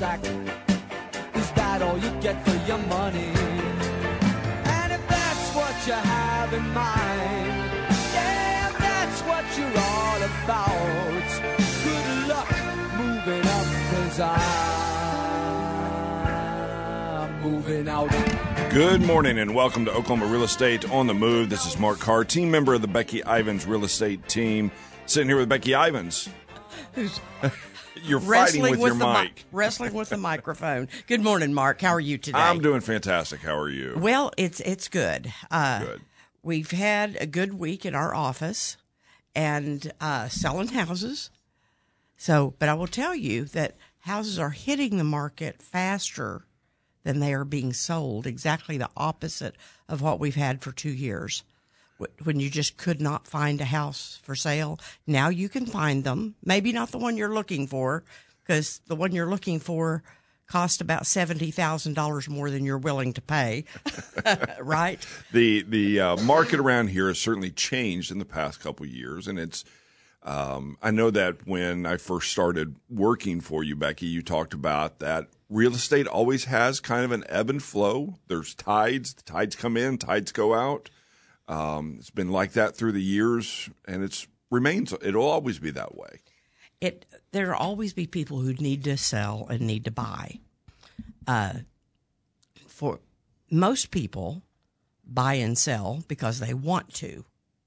sack. Is that all you get for your money? And if that's what you have in mind, yeah, if that's what you're all about, good luck moving up, 'cause I'm moving out. Good morning and welcome to Oklahoma Real Estate on the Move. This is Mark Carr, team member of the Becky Ivins Real Estate team. Sitting here with Becky Ivins. Who's You're fighting with your mic. Wrestling with the microphone. Good morning, Mark. How are you today? I'm doing fantastic. How are you? Well, it's good. Good. We've had a good week in our office and selling houses. So, but I will tell you that houses are hitting the market faster than they are being sold. Exactly the opposite of what we've had for 2 years. When you just could not find a house for sale. Now you can find them. Maybe not the one you're looking for, because the one you're looking for cost about $70,000 more than you're willing to pay, right? The market around here has certainly changed in the past couple of years, and it's. I know that when I first started working for you, Becky, you talked about that real estate always has kind of an ebb and flow. There's tides. The tides come in, tides go out. It's been like that through the years, and it'll always be that way. There'll always be people who need to sell and need to buy. For most people, buy and sell because they want to.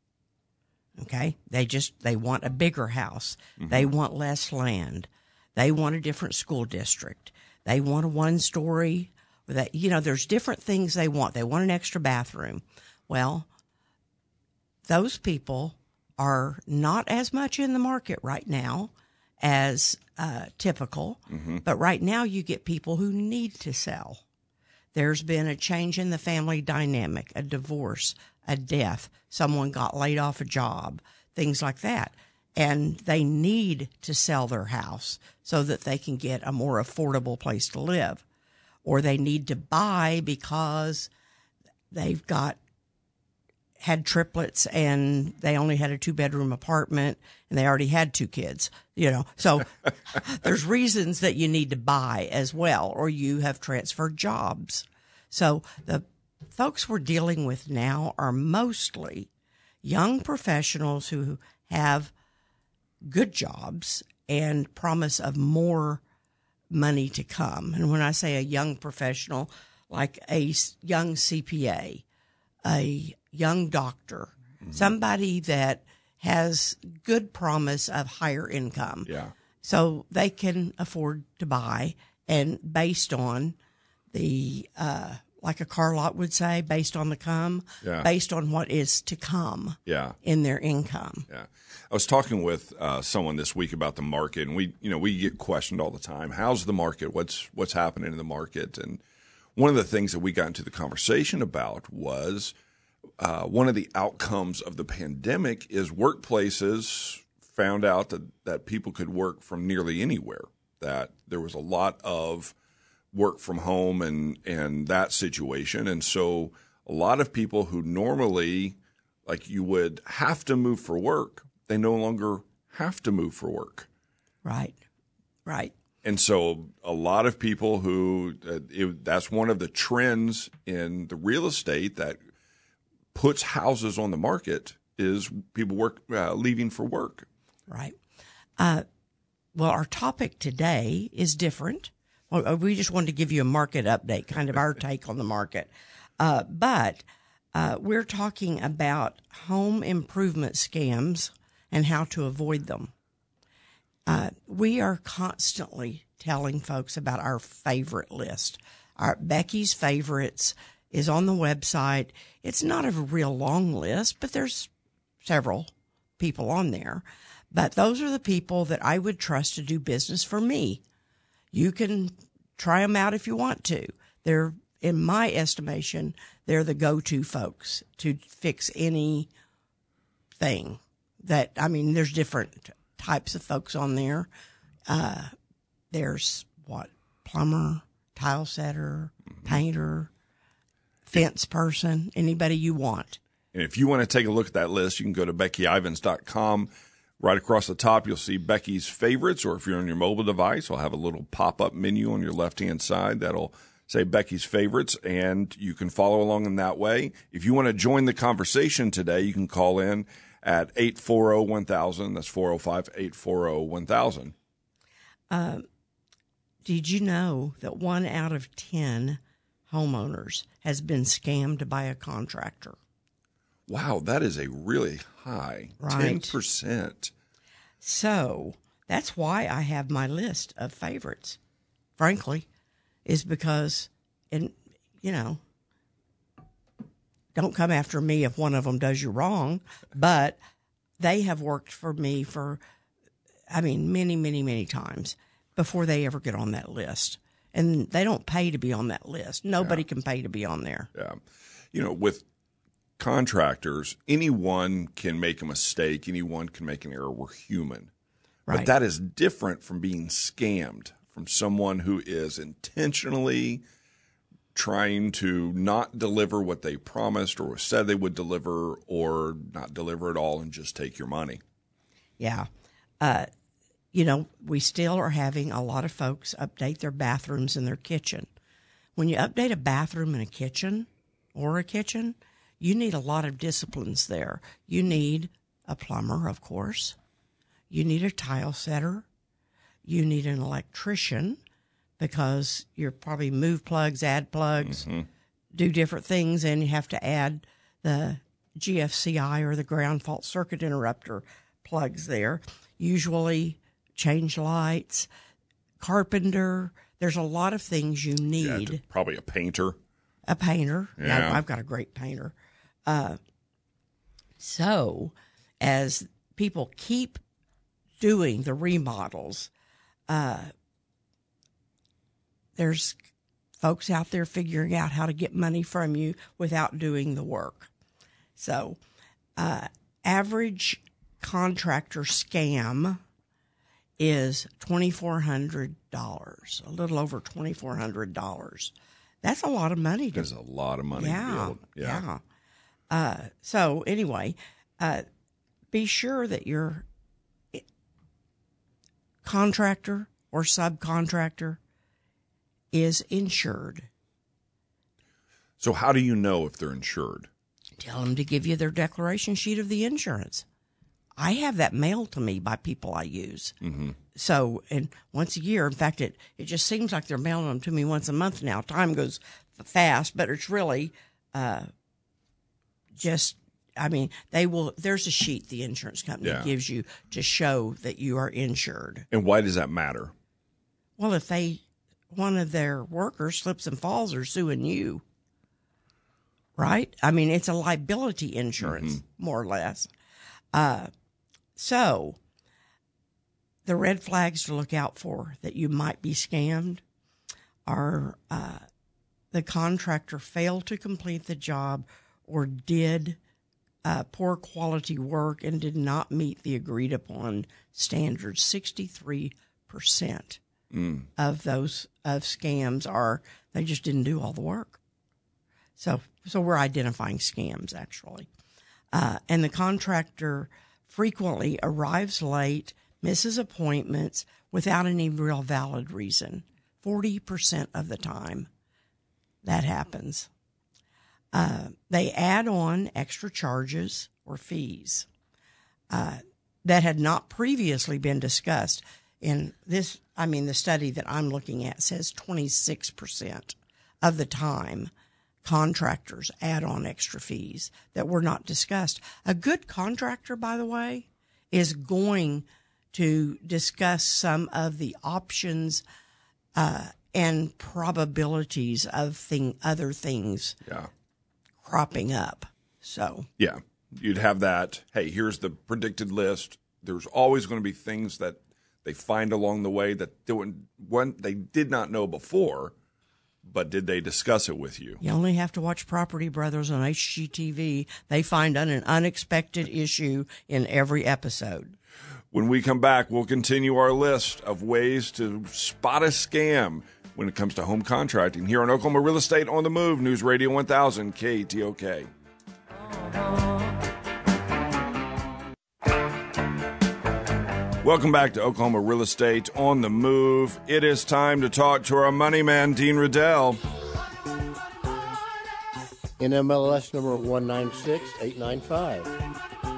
Okay? They want a bigger house. Mm-hmm. They want less land. They want a different school district. They want a one-story. There's different things they want. They want an extra bathroom. Well, those people are not as much in the market right now as typical, but right now you get people who need to sell. There's been a change in the family dynamic, a divorce, a death, someone got laid off a job, things like that, and they need to sell their house so that they can get a more affordable place to live, or they need to buy because they've had triplets and they only had a 2-bedroom apartment and they already had 2 kids, So there's reasons that you need to buy as well, or you have transferred jobs. So the folks we're dealing with now are mostly young professionals who have good jobs and promise of more money to come. And when I say a young professional, like a young CPA, a young doctor, somebody that has good promise of higher income. Yeah. So they can afford to buy, and based on the, like a car lot would say, based on the based on what is to come in their income. Yeah. I was talking with someone this week about the market, and we get questioned all the time. How's the market? What's happening in the market? And one of the things that we got into the conversation about was one of the outcomes of the pandemic is workplaces found out that people could work from nearly anywhere, that there was a lot of work from home and that situation. And so a lot of people who normally, like you would have to move for work, they no longer have to move for work. Right. And so a lot of people who that's one of the trends in the real estate that puts houses on the market is people leaving for work. Right. Well, our topic today is different. Well, we just wanted to give you a market update, kind of our take on the market. But we're talking about home improvement scams and how to avoid them. We are constantly telling folks about our favorite list. Our Becky's Favorites is on the website. It's not a real long list, but there's several people on there. But those are the people that I would trust to do business for me. You can try them out if you want to. They're, in my estimation, they're the go-to folks to fix anything there's different types of folks on there. There's plumber, tile setter, painter, fence person, anybody you want. And if you want to take a look at that list, you can go to BeckyIvins.com. Right across the top, you'll see Becky's Favorites, or if you're on your mobile device, I'll have a little pop-up menu on your left-hand side that'll say Becky's Favorites, and you can follow along in that way. If you want to join the conversation today, you can call in at 840-1000. That's 405-840-1000. Did you know that 1 out of 10 homeowners has been scammed by a contractor? Wow, that is a really high, Right. 10%. So that's why I have my list of favorites, frankly, is because, don't come after me if one of them does you wrong, but they have worked for me for, many, many, many times before they ever get on that list. And they don't pay to be on that list. Nobody can pay to be on there. Yeah. With contractors, anyone can make a mistake. Anyone can make an error. We're human. Right. But that is different from being scammed from someone who is intentionally trying to not deliver what they promised or said they would deliver, or not deliver at all and just take your money. Yeah. We still are having a lot of folks update their bathrooms and their kitchen. When you update a bathroom and a kitchen, you need a lot of disciplines there. You need a plumber, of course. You need a tile setter. You need an electrician, because you probably move plugs, add plugs, do different things, and you have to add the GFCI or the ground fault circuit interrupter plugs there. Usually change lights, carpenter. There's a lot of things you need. Yeah, probably a painter. A painter. Yeah. I've got a great painter. So as people keep doing the remodels, there's folks out there figuring out how to get money from you without doing the work. So average contractor scam is $2,400, a little over $2,400. That's a lot of money. There's a lot of money. Yeah. To build. So anyway, be sure that your contractor or subcontractor is insured. So how do you know if they're insured? Tell them to give you their declaration sheet of the insurance. I have that mailed to me by people I use. Mm-hmm. So, and once a year, in fact, it just seems like they're mailing them to me once a month now. Time goes fast, but it's really there's a sheet the insurance company gives you to show that you are insured. And why does that matter? Well, if one of their workers slips and falls, they're suing you, right? It's a liability insurance, more or less. So the red flags to look out for that you might be scammed are the contractor failed to complete the job or did poor quality work and did not meet the agreed upon standards. 63% of those scams they just didn't do all the work. So we're identifying scams, actually. And the contractor frequently arrives late, misses appointments without any real valid reason. 40% of the time that happens. They add on extra charges or fees that had not previously been discussed. In this, the study that I'm looking at says 26% of the time contractors add on extra fees that were not discussed. A good contractor, by the way, is going to discuss some of the options and probabilities of other things cropping up. So yeah, you'd have that. Hey, here's the predicted list. There's always going to be things that they find along the way that they did not know before. But did they discuss it with you? You only have to watch Property Brothers on HGTV. They find an unexpected issue in every episode. When we come back, we'll continue our list of ways to spot a scam when it comes to home contracting here on Oklahoma Real Estate on the Move, News Radio 1000, KTOK. Welcome back to Oklahoma Real Estate on the Move. It is time to talk to our money man, Dean Riddell. NMLS number 196895.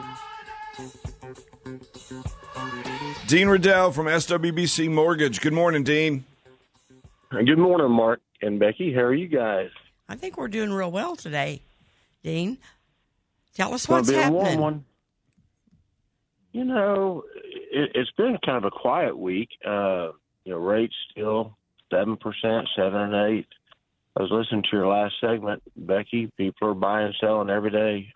Dean Riddell from SWBC Mortgage. Good morning, Dean. Good morning, Mark and Becky. How are you guys? I think we're doing real well today, Dean. Tell us what's It's gonna be a happening. warm one. You know, it's been kind of a quiet week. Rates still 7%, 7 and 8. I was listening to your last segment, Becky. People are buying and selling every day.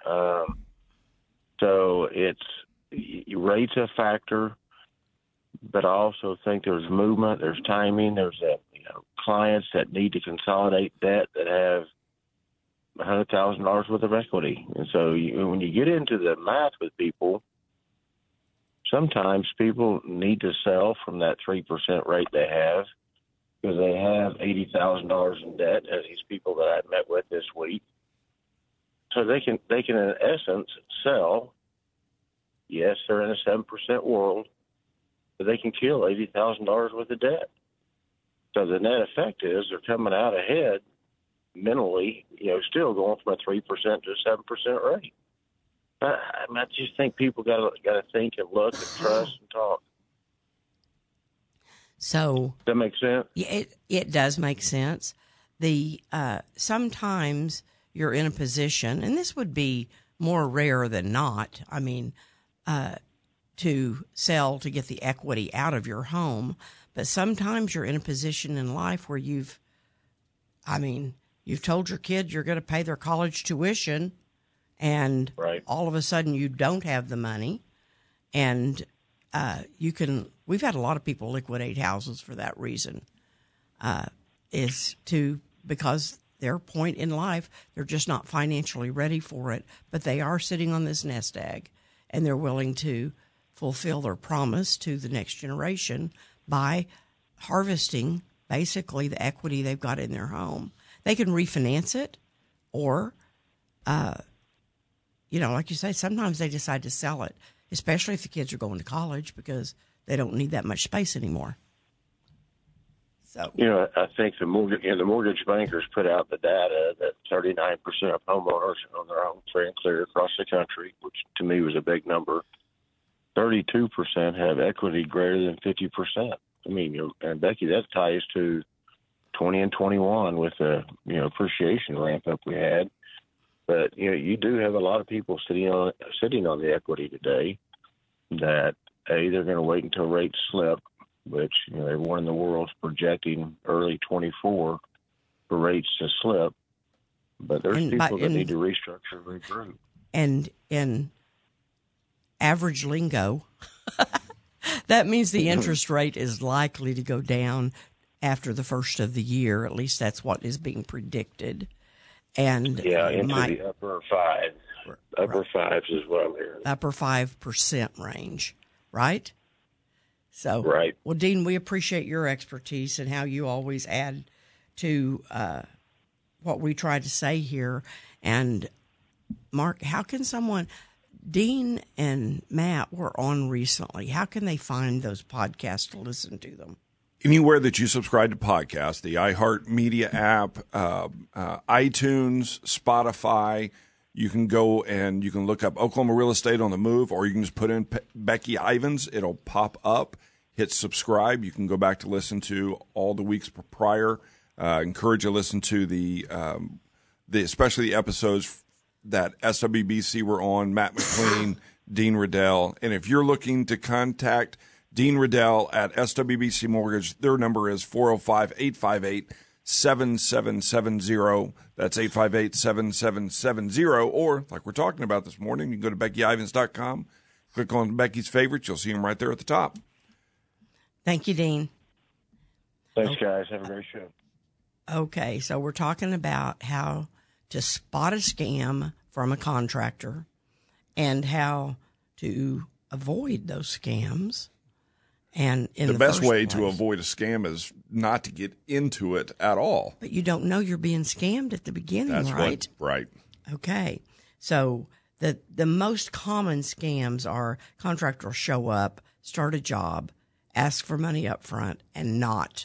So rates a factor, but I also think there's movement, there's timing, there's clients that need to consolidate debt that have $100,000 worth of equity. And so when you get into the math with people, sometimes people need to sell from that 3% rate they have because they have $80,000 in debt, as these people that I met with this week. So they can in essence sell. Yes, they're in a 7% world, but they can kill $80,000 worth of debt. So the net effect is they're coming out ahead mentally, still going from a 3% to a 7% rate. I just think people got to think and look and trust and talk. So Does that make sense? yeah, it does make sense. Sometimes you're in a position, and this would be more rare than not. I mean, to sell to get the equity out of your home, but sometimes you're in a position in life where you've told your kid you're going to pay their college tuition, and Right. all of a sudden you don't have the money, and we've had a lot of people liquidate houses for that reason, because their point in life, they're just not financially ready for it, but they are sitting on this nest egg, and they're willing to fulfill their promise to the next generation by harvesting basically the equity they've got in their home. They can refinance it, or, like you say, sometimes they decide to sell it, especially if the kids are going to college because they don't need that much space anymore. So, I think the mortgage bankers put out the data that 39% of homeowners own their homes free and clear across the country, which to me was a big number. 32% have equity greater than 50%. I mean, and Becky, that ties to 20 and 21 with the appreciation ramp up we had. But you do have a lot of people sitting on the equity today that they're going to wait until rates slip, which everyone in the world is projecting early 24 for rates to slip. But there's people that need to restructure and regroup. And in average lingo, that means the interest rate is likely to go down after the first of the year. At least that's what is being predicted. And into the upper fives. Upper fives is what I'm hearing. Upper 5% range, right? So, right. Well, Dean, we appreciate your expertise and how you always add to what we try to say here. And Mark, how can someone? Dean and Matt were on recently. How can they find those podcasts to listen to them? Anywhere that you subscribe to podcasts, the iHeartMedia app, iTunes, Spotify, you can go and you can look up Oklahoma Real Estate on the Move, or you can just put in Becky Ivins. It'll pop up. Hit subscribe. You can go back to listen to all the weeks prior. Encourage you to listen to the especially the episodes that SWBC were on, Matt McLean, Dean Riddell. And if you're looking to contact Dean Riddell at SWBC Mortgage, their number is 405-858-7770. That's 858-7770. Or, like we're talking about this morning, you can go to BeckyIvins.com, click on Becky's favorites. You'll see them right there at the top. Thank you, Dean. Thanks, guys. Have a great show. Okay, so we're talking about how to spot a scam from a contractor and how to avoid those scams. And the best way to avoid a scam is not to get into it at all. But you don't know you're being scammed at the beginning, That's right? Right. Okay. So the most common scams are contractors show up, start a job, ask for money up front, and not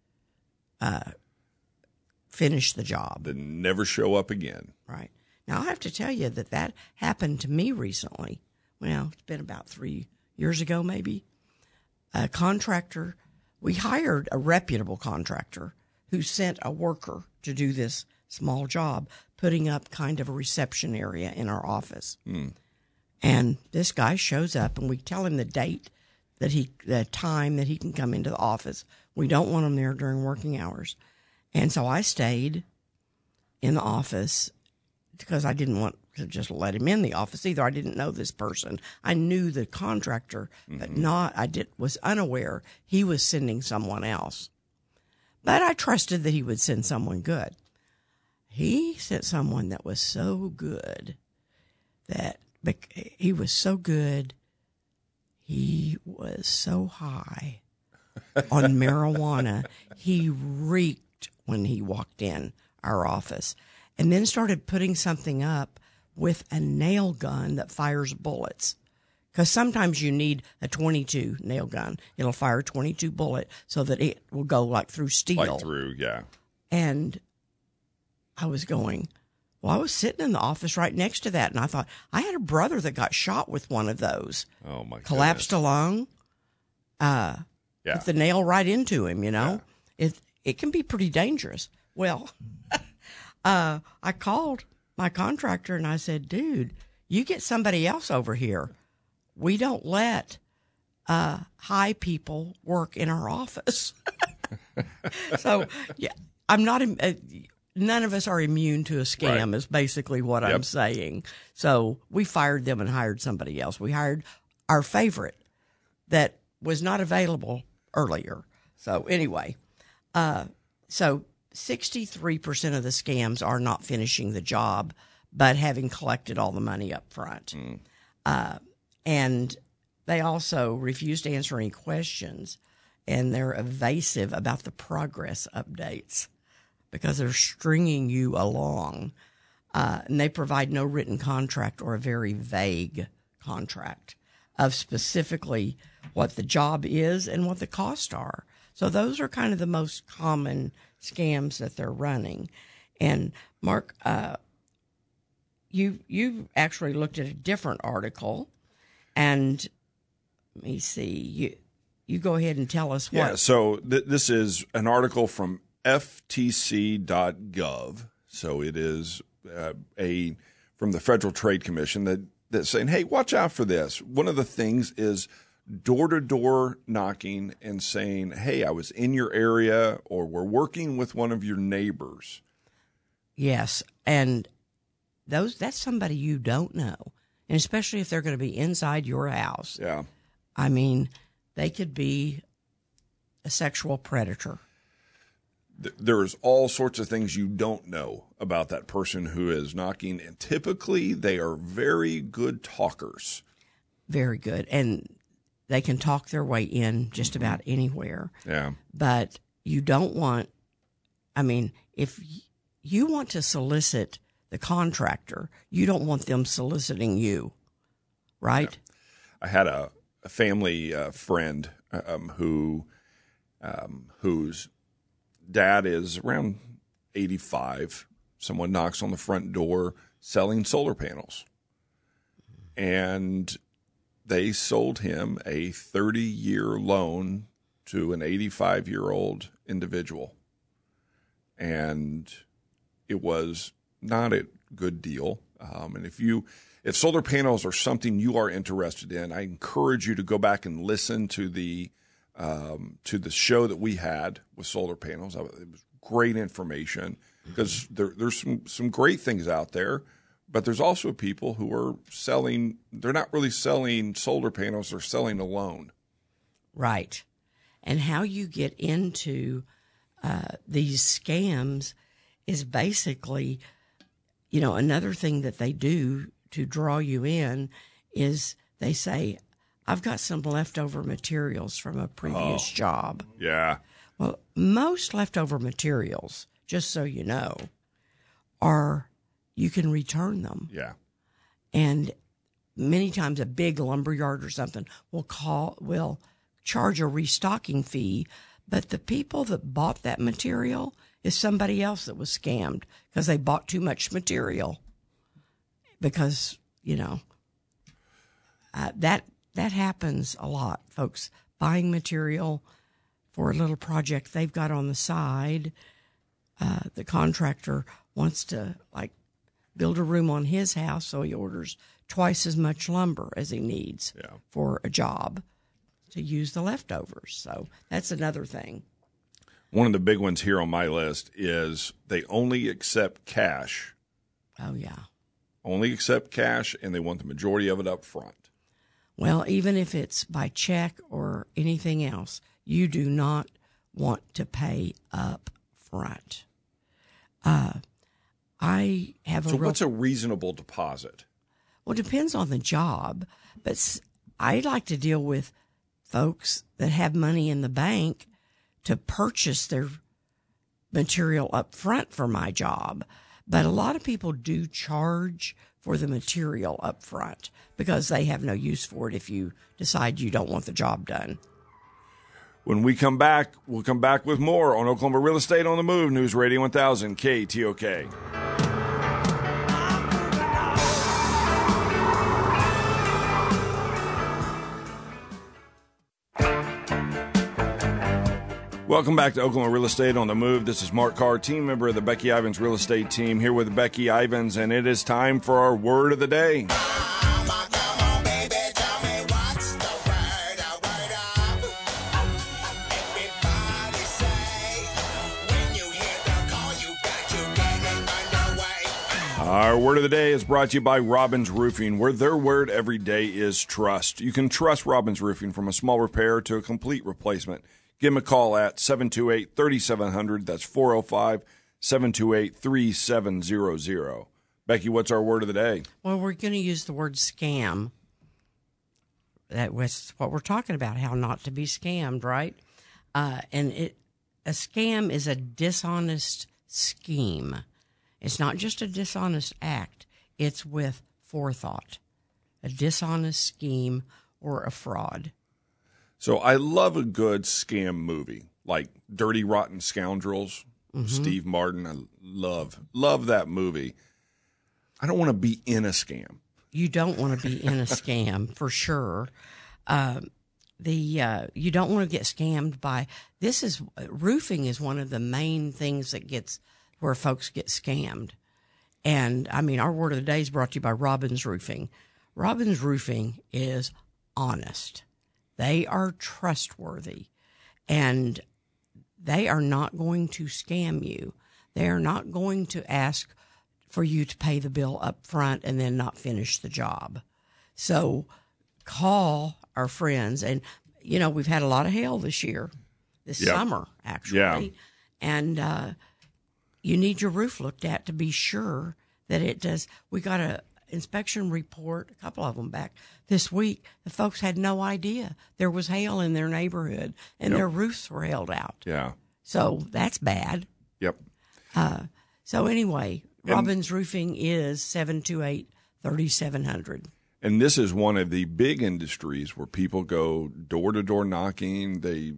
finish the job. Then never show up again. Right. Now, I have to tell you that happened to me recently. Well, it's been about 3 years ago, maybe. A contractor, we hired a reputable contractor who sent a worker to do this small job, putting up kind of a reception area in our office. And this guy shows up, and we tell him the time that he can come into the office. We don't want him there during working hours. And so I stayed in the office because I didn't want to just let him in the office either. I didn't know this person. I knew the contractor, but was unaware he was sending someone else. But I trusted that he would send someone good. He sent someone that was so good he was so good. He was so high on marijuana. He reeked when he walked in our office, and then started putting something up with a nail gun that fires bullets. Because sometimes you need a .22 nail gun. It'll fire a .22 bullet so that it will go like through steel. Like through, yeah. And I was I was sitting in the office right next to that, and I thought, I had a brother that got shot with one of those. Oh, my goodness. Collapsed along. With the nail right into him, you know. Yeah. It can be pretty dangerous. Well, I called my contractor, and I said, dude, you get somebody else over here. We don't let high people work in our office. So, yeah, I'm not. None of us are immune to a scam. Right. Is basically what I'm saying. So we fired them and hired somebody else. We hired our favorite that was not available earlier. So anyway, so 63% of the scams are not finishing the job, but having collected all the money up front. And they also refuse to answer any questions, and they're evasive about the progress updates because they're stringing you along. And they provide no written contract or a very vague contract of specifically what the job is and what the costs are. So those are kind of the most common scams that they're running. And Mark, you actually looked at a different article, and let me see, you go ahead and tell us what. Yeah, so this is an article from FTC.gov. So it is from the Federal Trade Commission that's saying, hey, watch out for this. One of the things is door-to-door knocking and saying, hey, I was in your area, or we're working with one of your neighbors. Yes, and that's somebody you don't know, and especially if they're going to be inside your house. Yeah. I mean, they could be a sexual predator. There's all sorts of things you don't know about that person who is knocking, and typically they are very good talkers. Very good, and they can talk their way in just about anywhere. Yeah. But you don't want, I mean, if you want to solicit the contractor, you don't want them soliciting you, right? Yeah. I had a family friend whose dad is around 85. Someone knocks on the front door selling solar panels. And they sold him a 30-year loan to an 85-year-old individual. And it was not a good deal. And if solar panels are something you are interested in, I encourage you to go back and listen to the show that we had with solar panels. It was great information because there's some great things out there, but there's also people who are selling. They're not really selling solar panels; they're selling a loan. Right, and how you get into these scams is basically, another thing that they do to draw you in is they say, I've got some leftover materials from a previous job. Yeah. Well, most leftover materials, just so you know, you can return them. Yeah. And many times a big lumberyard or something will charge a restocking fee, but the people that bought that material is somebody else that was scammed because they bought too much material. Because, that happens a lot, folks. Buying material for a little project they've got on the side. The contractor wants to, build a room on his house, so he orders twice as much lumber as he needs for a job to use the leftovers. So that's another thing. One of the big ones here on my list is they only accept cash. Oh, yeah. Only accept cash, and they want the majority of it up front. Well, even if it's by check or anything else, you do not want to pay up front. I have a what's a reasonable deposit? Well, it depends on the job, but I like to deal with folks that have money in the bank to purchase their material up front for my job. But a lot of people do charge for the material up front because they have no use for it if you decide you don't want the job done. When we come back, we'll come back with more on Oklahoma Real Estate on the Move, News Radio 1000, KTOK. Welcome back to Oklahoma Real Estate on the Move. This is Mark Carr, team member of the Becky Ivins Real Estate Team, here with Becky Ivins, and it is time for our word of the day. Our word of the day is brought to you by Robbins Roofing, where their word every day is trust. You can trust Robbins Roofing from a small repair to a complete replacement. Give them a call at 728-3700. That's 405-728-3700. Becky, what's our word of the day? Well, we're going to use the word scam. That was what we're talking about, how not to be scammed, right? A scam is a dishonest scheme. It's not just a dishonest act. It's with forethought. A dishonest scheme or a fraud. So I love a good scam movie, like Dirty Rotten Scoundrels, Steve Martin. I love that movie. I don't want to be in a scam. You don't want to be in a scam, for sure. You don't want to get scammed by, roofing is one of the main things that gets where folks get scammed. And, our word of the day is brought to you by Robbins Roofing. Robbins Roofing is honest. They are trustworthy, and they are not going to scam you. They are not going to ask for you to pay the bill up front and then not finish the job. So call our friends. And, we've had a lot of hail this summer, actually. Yeah. And you need your roof looked at to be sure that it does. We got a inspection report, a couple of them back this week. The folks had no idea there was hail in their neighborhood, and their roofs were held out. Yeah. So that's bad. Yep. So anyway, Robbins Roofing is 728-3700. And this is one of the big industries where people go door-to-door knocking. They're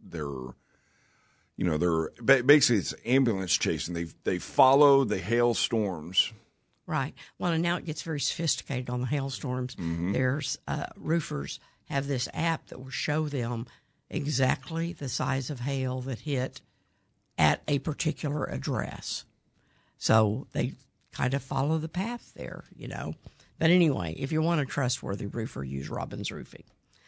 basically it's ambulance chasing. They follow the hailstorms. Right. Well, and now it gets very sophisticated on the hailstorms. There's roofers have this app that will show them exactly the size of hail that hit at a particular address. So they kind of follow the path there, But anyway, if you want a trustworthy roofer, use Robbins Roofing.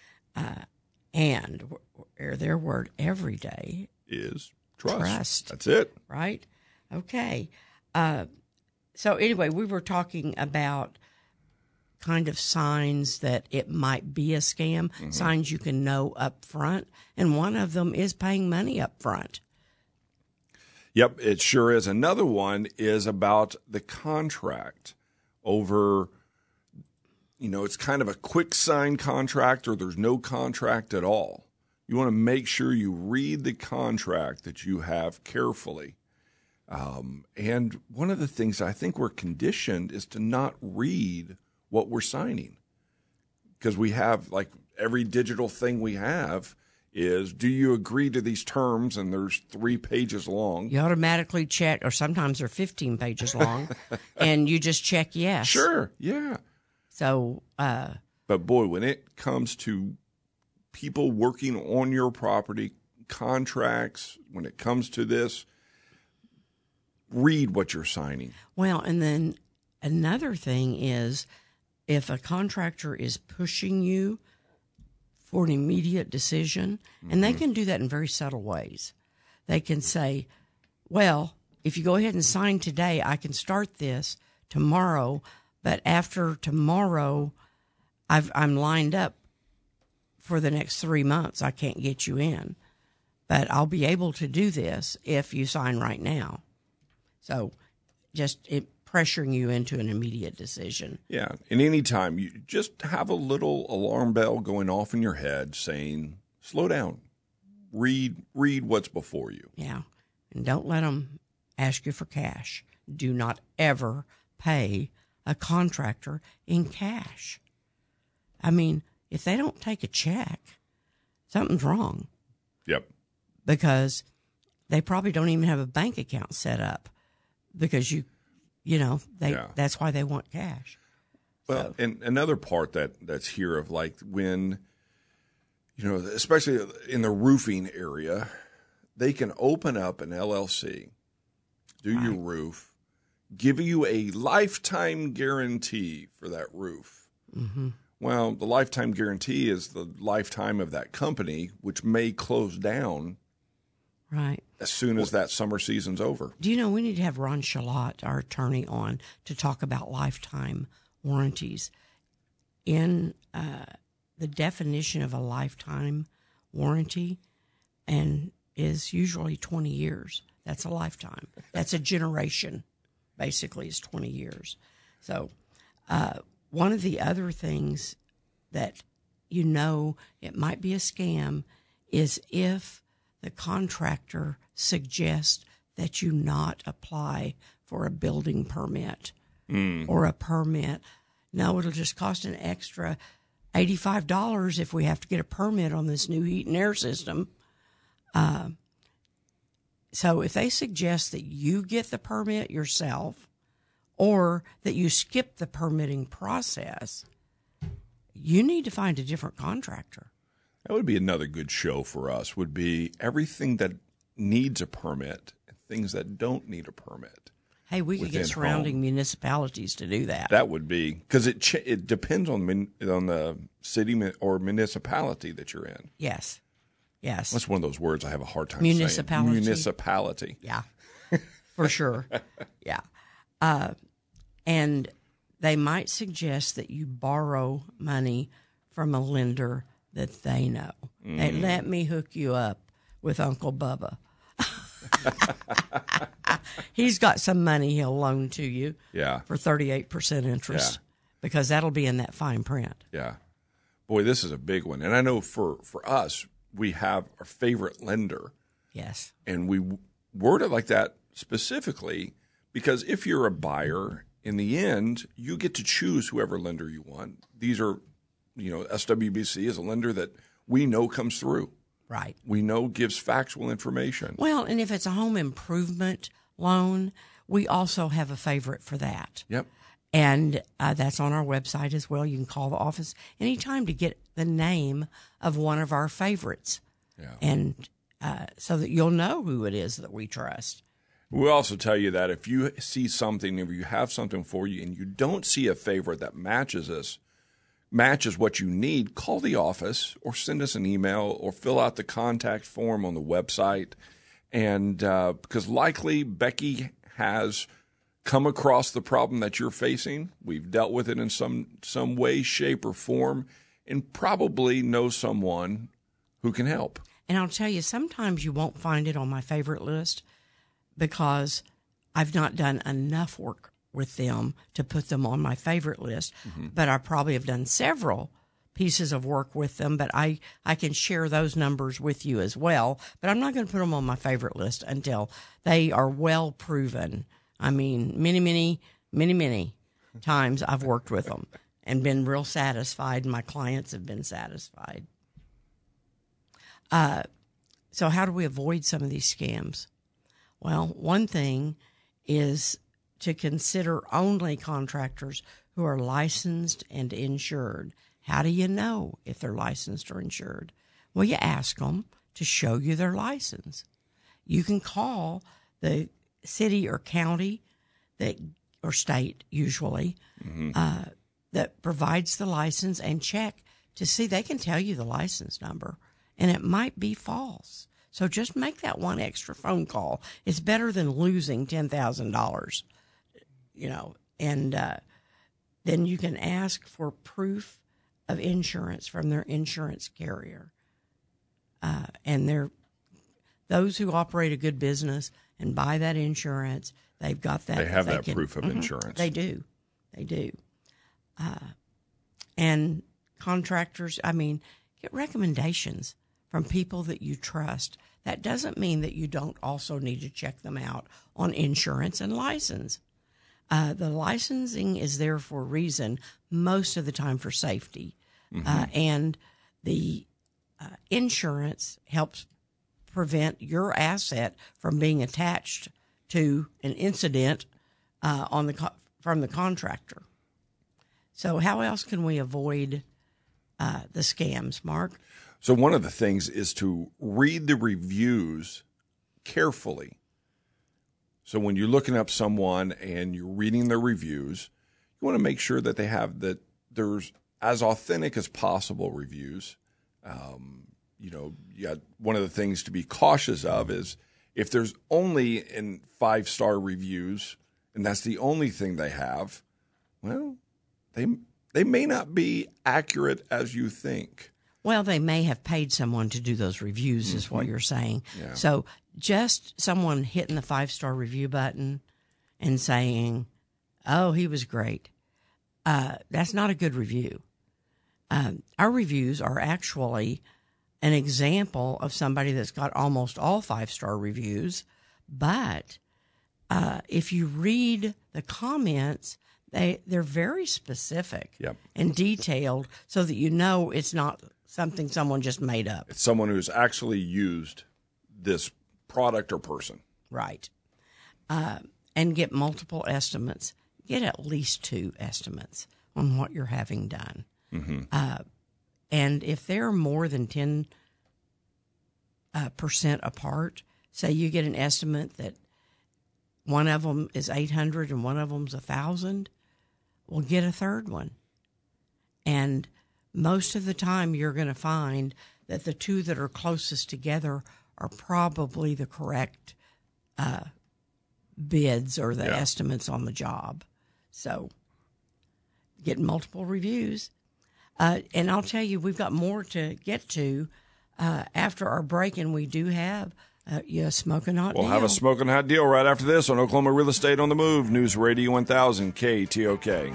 And their word every day is trust. That's it. Right? Okay. So anyway, we were talking about kind of signs that it might be a scam, signs you can know up front, and one of them is paying money up front. Yep, it sure is. Another one is about the contract over, it's kind of a quick sign contract or there's no contract at all. You want to make sure you read the contract that you have carefully. And one of the things I think we're conditioned is to not read what we're signing. Because we have, like, every digital thing we have is, do you agree to these terms? And there's 3 pages long. You automatically check, or sometimes they're 15 pages long, and you just check yes. Sure, yeah. So, but boy, when it comes to people working on your property, contracts, when it comes to this, read what you're signing. well, and then another thing is, if a contractor is pushing you for an immediate decision, and they can do that in very subtle ways. They can say, well, if you go ahead and sign today, I can start this tomorrow, but after tomorrow, I'm lined up for the next 3 months. I can't get you in, but I'll be able to do this if you sign right now. So just pressuring you into an immediate decision. Yeah, and any time you just have a little alarm bell going off in your head saying, slow down, read what's before you. Yeah, and don't let them ask you for cash. Do not ever pay a contractor in cash. I mean, if they don't take a check, something's wrong, Yep. because they probably don't even have a bank account set up, because that's why they want cash. Well, and another part that's here of, like, when, especially in the roofing area, they can open up an LLC, do your roof, give you a lifetime guarantee for that roof. Mm-hmm. Well, the lifetime guarantee is the lifetime of that company, which may close down Right. as soon as that summer season's over. Do you know, we need to have Ron Shalott, our attorney, on to talk about lifetime warranties. In the definition of a lifetime warranty, and is usually 20 years. That's a lifetime. That's a generation, basically, is 20 years. So one of the other things that it might be a scam is if the contractor suggests that you not apply for a building permit or a permit. No, it'll just cost an extra $85 if we have to get a permit on this new heat and air system. So if they suggest that you get the permit yourself or that you skip the permitting process, you need to find a different contractor. That would be another good show for us, would be everything that needs a permit and things that don't need a permit. Hey, we could get surrounding municipalities to do that. That would be, because it depends on the city or municipality that you're in. Yes. That's one of those words I have a hard time Municipality. saying. Municipality. Yeah, for sure. Yeah. And they might suggest that you borrow money from a lender that they know. Hey, let me hook you up with Uncle Bubba. He's got some money he'll loan to you for 38% interest because that'll be in that fine print. Yeah. Boy, this is a big one. And I know for us, we have our favorite lender. Yes. And we word it like that specifically because if you're a buyer, in the end, you get to choose whoever lender you want. These are, SWBC is a lender that we know comes through. Right. We know gives factual information. Well, and if it's a home improvement loan, we also have a favorite for that. Yep. And that's on our website as well. You can call the office anytime to get the name of one of our favorites. Yeah. And so that you'll know who it is that we trust. We'll also tell you that if you see something, if you have something for you and you don't see a favorite that matches what you need, call the office or send us an email or fill out the contact form on the website. And because likely Becky has come across the problem that you're facing. We've dealt with it in some way, shape, or form, and probably know someone who can help. And I'll tell you, sometimes you won't find it on my favorite list because I've not done enough work with them to put them on my favorite list. Mm-hmm. But I probably have done several pieces of work with them, but I can share those numbers with you as well. But I'm not going to put them on my favorite list until they are well proven. I mean, many times I've worked with them. and been real satisfied. My clients have been satisfied. So how do we avoid some of these scams? Well, one thing is to consider only contractors who are licensed and insured. How do you know if they're licensed or insured? Well, you ask them to show you their license. You can call the city or county or state usually that provides the license and check to see. They can tell you the license number, and it might be false. So just make that one extra phone call. It's better than losing $10,000, and then you can ask for proof of insurance from their insurance carrier. And those who operate a good business and buy that insurance, they've got that. They have that proof of insurance. They do. And contractors, get recommendations from people that you trust. That doesn't mean that you don't also need to check them out on insurance and license. The licensing is there for a reason, most of the time for safety. And the insurance helps prevent your asset from being attached to an incident from the contractor. So how else can we avoid the scams, Mark? So one of the things is to read the reviews carefully. So when you're looking up someone and you're reading their reviews, you want to make sure that there's as authentic as possible reviews. One of the things to be cautious of is if there's only in 5-star reviews and that's the only thing they have, well, they may not be accurate as you think. Well, they may have paid someone to do those reviews, is what you're saying. Yeah. So just someone hitting the 5-star review button and saying, "Oh, he was great," that's not a good review. Our reviews are actually an example of somebody that's got almost all 5-star reviews. But if you read the comments, they're very specific and detailed so that you know it's not something someone just made up. It's someone who's actually used this product or person. Right. And get multiple estimates. Get at least 2 estimates on what you're having done. And if they're more than 10% apart, say you get an estimate that one of them is $800 and one of them's $1,000, well, get a third one. And most of the time you're going to find that the 2 that are closest together are probably the correct bids or the estimates on the job. So get multiple reviews. And I'll tell you, we've got more to get to after our break, and we do have a smoking hot deal. We'll have a smoking hot deal right after this on Oklahoma Real Estate on the Move, News Radio 1000 KTOK.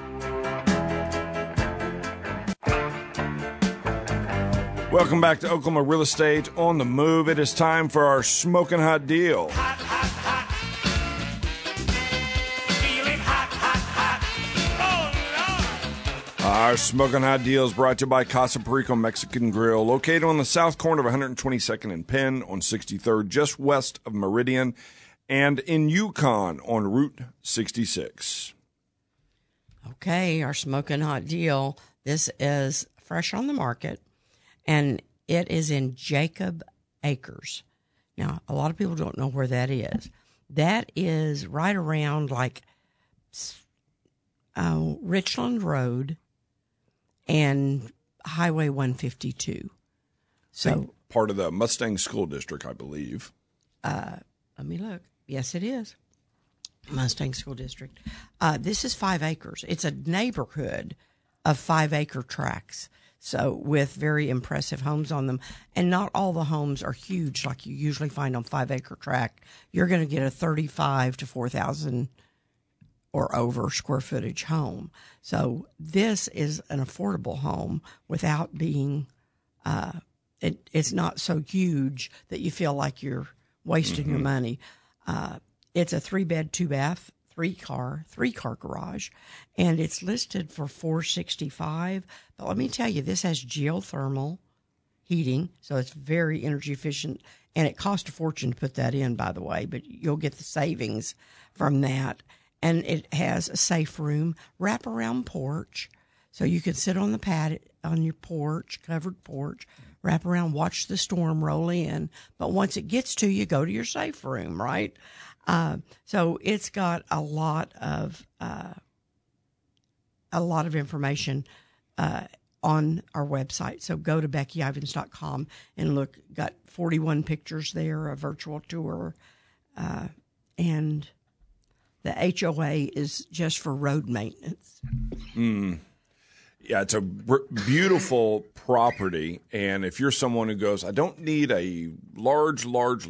Welcome back to Oklahoma Real Estate on the Move. It is time for our smoking hot deal. Hot, hot, hot. Feeling hot, hot, hot. Oh, Lord. Our smoking hot deal is brought to you by Casa Perico Mexican Grill, located on the south corner of 122nd and Penn on 63rd, just west of Meridian, and in Yukon on Route 66. Okay, our smoking hot deal. This is fresh on the market, and it is in Jacob Acres. Now, a lot of people don't know where that is. That is right around Richland Road and Highway 152. So part of the Mustang School District, I believe. Let me look. Yes, it is. Mustang School District. This is 5 acres. It's a neighborhood of 5-acre tracts. So with very impressive homes on them. And not all the homes are huge like you usually find on 5-acre tract. You're going to get a 35 to 4,000 or over square footage home. So this is an affordable home without being, it's not so huge that you feel like you're wasting your money. It's a 3-bed, 2-bath, three-car garage, and it's listed for $465. But let me tell you, this has geothermal heating, so it's very energy efficient, and it costs a fortune to put that in, by the way, but you'll get the savings from that. And it has a safe room, wrap-around porch, so you can sit on the pad on your porch, covered porch, wrap around, watch the storm roll in. But once it gets to you, go to your safe room, right? So it's got a lot of information on our website. So go to BeckyIvans.com and look. Got 41 pictures there, a virtual tour, and the HOA is just for road maintenance. Yeah, it's a beautiful property. And if you're someone who goes, I don't need a large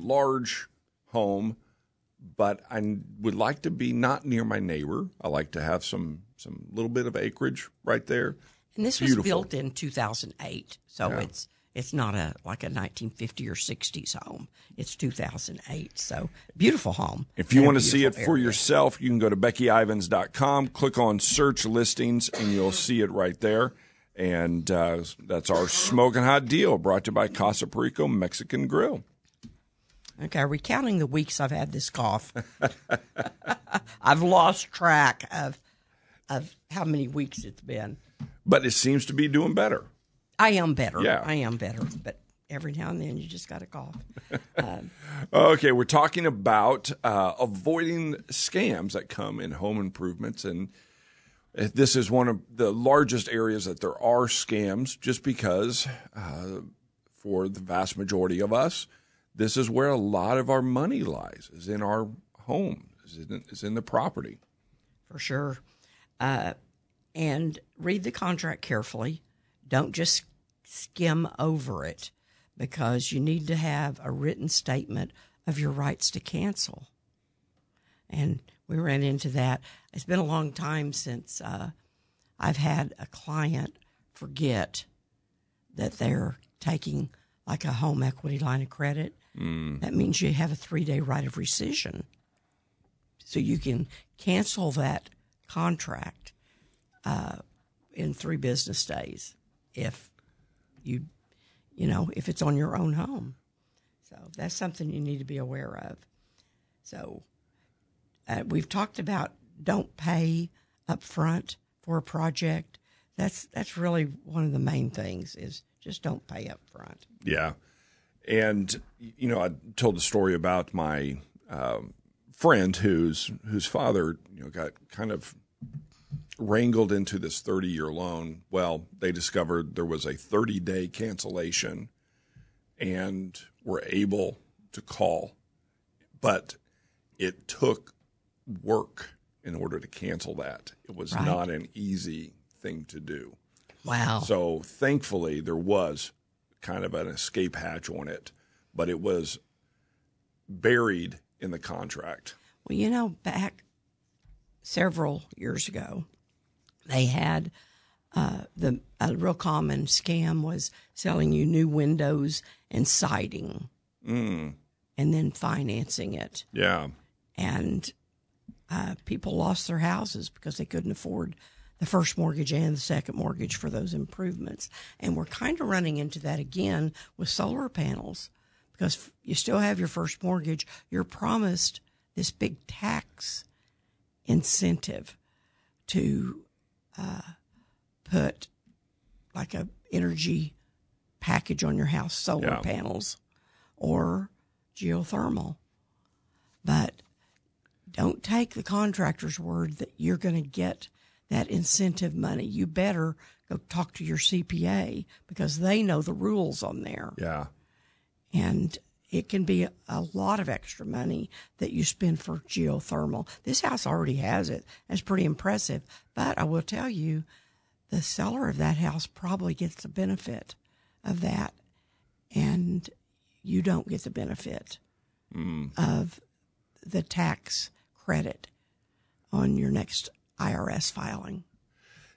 home, but I would like to be not near my neighbor. I like to have some little bit of acreage right there. And this was built in 2008, so it's not like a 1950 or 60s home. It's 2008, so beautiful home. If you want to see it for yourself, you can go to BeckyIvans.com, click on search listings, and you'll see it right there. And that's our Smoking Hot Deal, brought to you by Casa Perico Mexican Grill. Okay, are we counting the weeks I've had this cough? I've lost track of how many weeks it's been. But it seems to be doing better. I am better. Yeah. I am better. But every now and then you just got to cough. Okay, we're talking about avoiding scams that come in home improvements. And this is one of the largest areas that there are scams just because for the vast majority of us, this is where a lot of our money lies, is in our home, is in the property. For sure. And read the contract carefully. Don't just skim over it, because you need to have a written statement of your rights to cancel. And we ran into that. It's been a long time since I've had a client forget that they're taking like a home equity line of credit. That means you have a 3-day right of rescission. So you can cancel that contract in 3 business days if if it's on your own home. So that's something you need to be aware of. So we've talked about don't pay up front for a project. That's really one of the main things, is just don't pay up front. Yeah. And, I told the story about my friend whose father, got kind of wrangled into this 30-year loan. Well, they discovered there was a 30-day cancellation and were able to call. But it took work in order to cancel that. It was not an easy thing to do. Wow. So thankfully there was kind of an escape hatch on it, but it was buried in the contract. Well, back several years ago, they had a real common scam was selling you new windows and siding and then financing it. Yeah. And people lost their houses because they couldn't afford the first mortgage and the second mortgage for those improvements. And we're kind of running into that again with solar panels, because you still have your first mortgage. You're promised this big tax incentive to put like a energy package on your house, solar panels or geothermal. But don't take the contractor's word that you're going to get that incentive money. You better go talk to your CPA, because they know the rules on there. Yeah. And it can be a lot of extra money that you spend for geothermal. This house already has it. That's pretty impressive. But I will tell you, the seller of that house probably gets the benefit of that, and you don't get the benefit of the tax credit on your next IRS filing.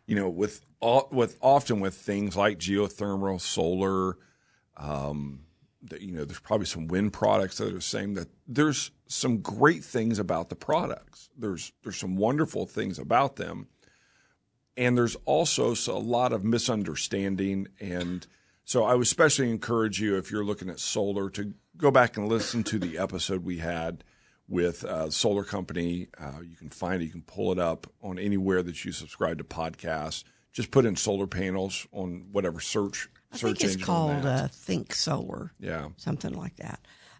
Often with things like geothermal, solar, there's probably some wind products that are the same. That there's some great things about the products. There's some wonderful things about them, and there's also a lot of misunderstanding. And so I would especially encourage you, if you're looking at solar, to go back and listen to the episode we had with Solar Company. You can find it. You can pull it up on anywhere that you subscribe to podcasts. Just put in solar panels on whatever search I think it's engine called on that. Think Solar. Yeah. Something like that.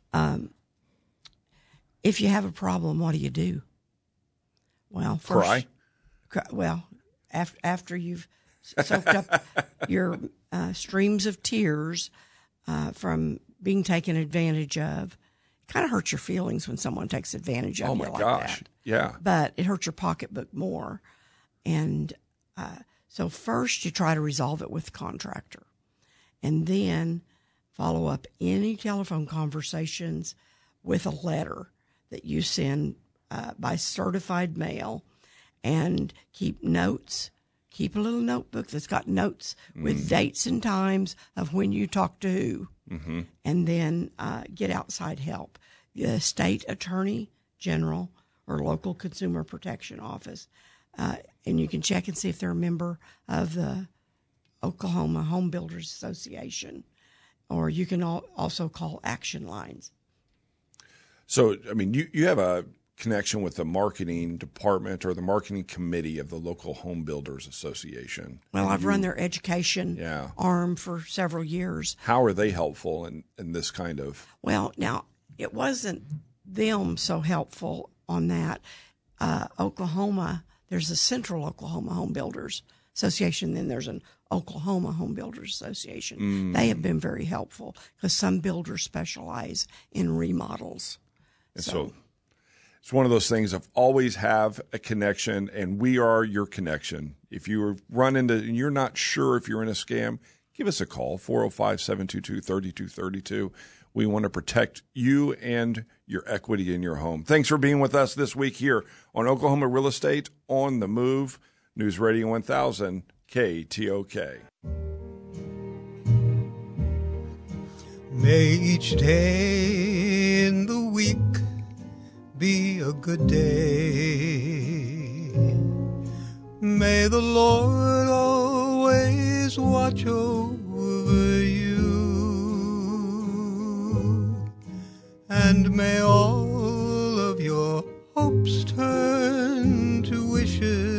If you have a problem, what do? Well, first, Cry? Well, after you've soaked up your streams of tears from being taken advantage of, it kind of hurts your feelings when someone takes advantage of you like that. Yeah. But it hurts your pocketbook more. And so first you try to resolve it with the contractor. And then follow up any telephone conversations with a letter that you send by certified mail, and keep notes. Keep a little notebook that's got notes with dates and times of when you talk to who. Mm-hmm. And then get outside help. The state attorney general or local consumer protection office. And you can check and see if they're a member of the Oklahoma Home Builders Association, or you can also call Action Lines. So, I mean, you have a connection with the marketing department or the marketing committee of the local Home Builders Association. Well, I've run their education arm for several years. How are they helpful in this kind of? Well, now, it wasn't them so helpful on that. Oklahoma, there's a Central Oklahoma Home Builders Association, then there's an Oklahoma Home Builders Association. They have been very helpful because some builders specialize in remodels. So it's one of those things of always have a connection, and we are your connection. If you run into and you're not sure if you're in a scam, give us a call, 405-722-3232. We want to protect you and your equity in your home. Thanks for being with us this week here on Oklahoma Real Estate on the Move, News Radio 1000, KTOK. May each day in the week be a good day. May the Lord always watch over you, and may all of your hopes turn to wishes,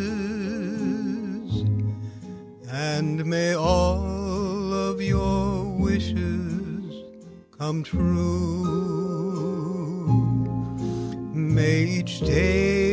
and may all of your wishes come true. May each day